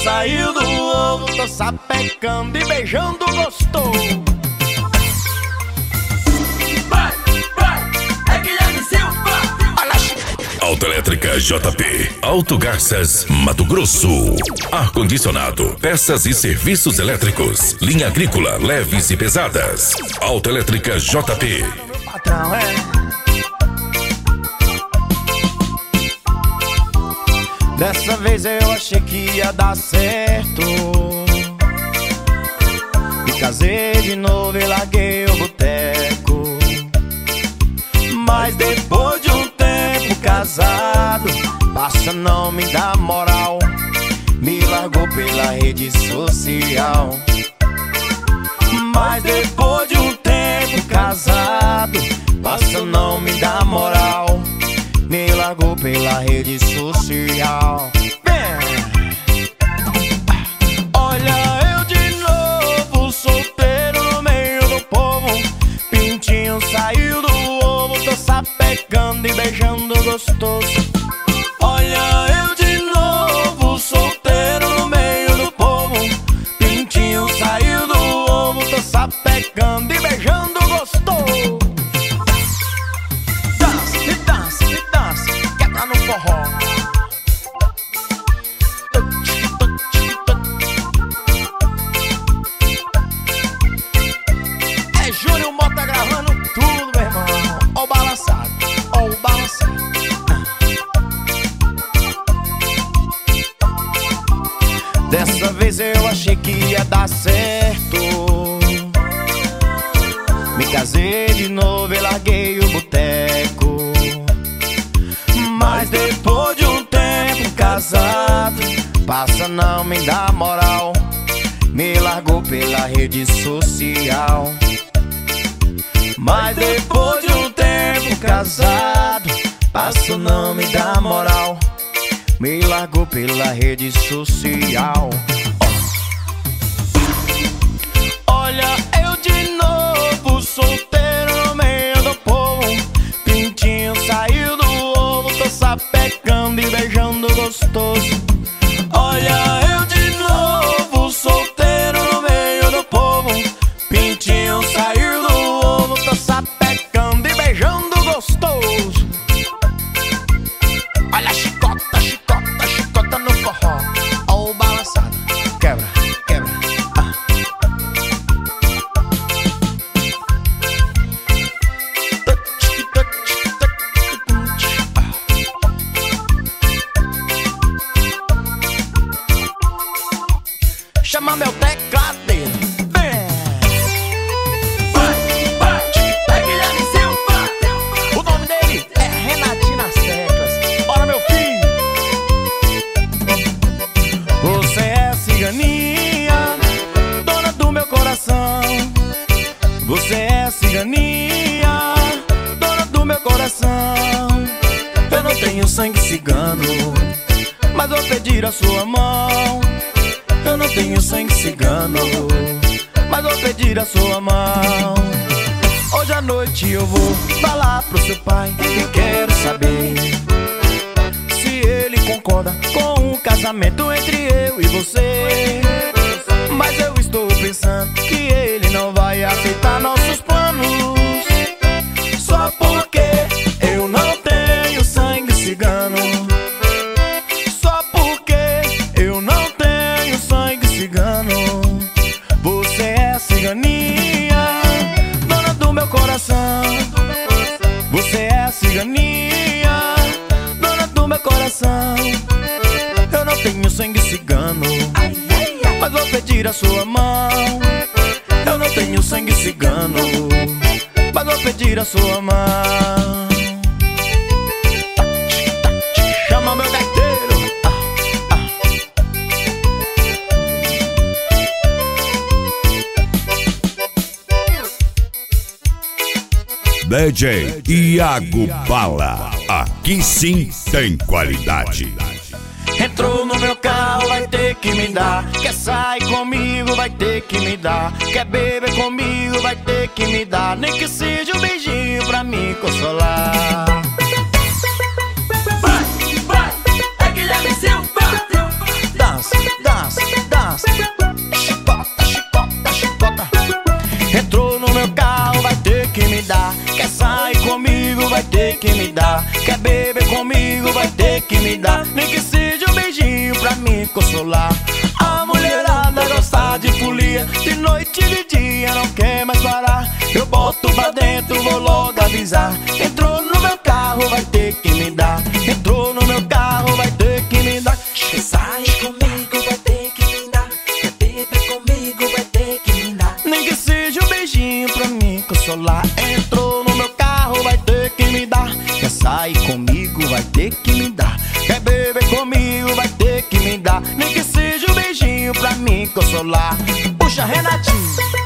saiu do ovo, tô sapecando e beijando gostoso. Autoelétrica JP, Auto Garças, Mato Grosso. Ar-condicionado, peças e serviços elétricos, linha agrícola, leves e pesadas. Autoelétrica JP. Patrão, Dessa vez eu achei que ia dar certo. Me casei de novo e larguei o boteco. Mas depois de um tempo casado, passa não me dá moral, me largou pela rede social. Mas depois de um tempo casado, passa não me dá moral, me largou pela rede social. Olha eu de novo, solteiro no meio do povo. Pintinho saiu do ovo, tô sapecando e beijando gostoso. Olha eu de novo, solteiro no meio do povo. Pintinho saiu do ovo, tô sapecando e beijando gostoso. Dança, e dança, e dança, quebra no forró. É Júnior Mota gravando tudo, meu irmão. Ó o balançado, ó o balançado. Dessa vez eu achei que ia dar certo. Me casei de novo e larguei o boteco. Mas depois de um tempo casado, passa não me dá moral, me largou pela rede social. Mas depois de um tempo casado, passa não me dá moral, me largou pela rede social. Olha eu de novo, solteiro no meio do povo. Pintinho saiu do ovo, tô sapecando e beijando gostoso. Olha eu de novo, solteiro no meio do povo. Pintinho saiu do ovo, tô sapecando e beijando gostoso. Olha a chicota, chicota, chicota no forró. Ó o balançado, quebra, quebra. Chama meu tecladeiro. O nome dele é Renatinho nas teclas. Olha meu filho, você é a ciganinha, dona do meu coração. Você é a ciganinha, dona do meu coração. Eu não tenho sangue cigano, mas vou pedir a sua mão. Eu não tenho sangue cigano, mas vou pedir a sua mão. Hoje à noite eu vou falar pro seu pai e quero saber se ele concorda com o casamento entre eu e você. Mas eu estou pensando que ele não vai aceitar nossos planos, só porque eu não tenho sangue cigano. Só porque eu não tenho sangue cigano. Você é a ciganinha, dona do meu coração. Você é a ciganinha, dona do meu coração. Eu não tenho sangue cigano, mas vou pedir a sua mão. Eu não tenho sangue cigano, mas vou pedir a sua mão. Chama meu gaiteiro. DJ Iago Bala, aqui sim tem qualidade. Entrou no meu carro, vai ter que me dar. Quer sair comigo, vai ter que me dar. Quer beber comigo, vai ter que me dar. Nem que seja um beijinho pra me consolar. Vai, vai, é Guilherme Silva. Dança, dança, noite e de dia não quer mais parar. Eu boto pra dentro, vou logo avisar. Entrou no meu carro, vai ter que me dar. Entrou no meu carro, vai ter que me dar. Quer sair comigo, vai ter que me dar. Quer beber comigo, vai ter que me dar. Nem que seja um beijinho pra me consolar. Entrou no meu carro, vai ter que me dar. Quer sair comigo, vai ter que me dar. Quer beber comigo, vai ter que me dar. Nem que seja um beijinho pra me consolar. Puxa, Renatinho.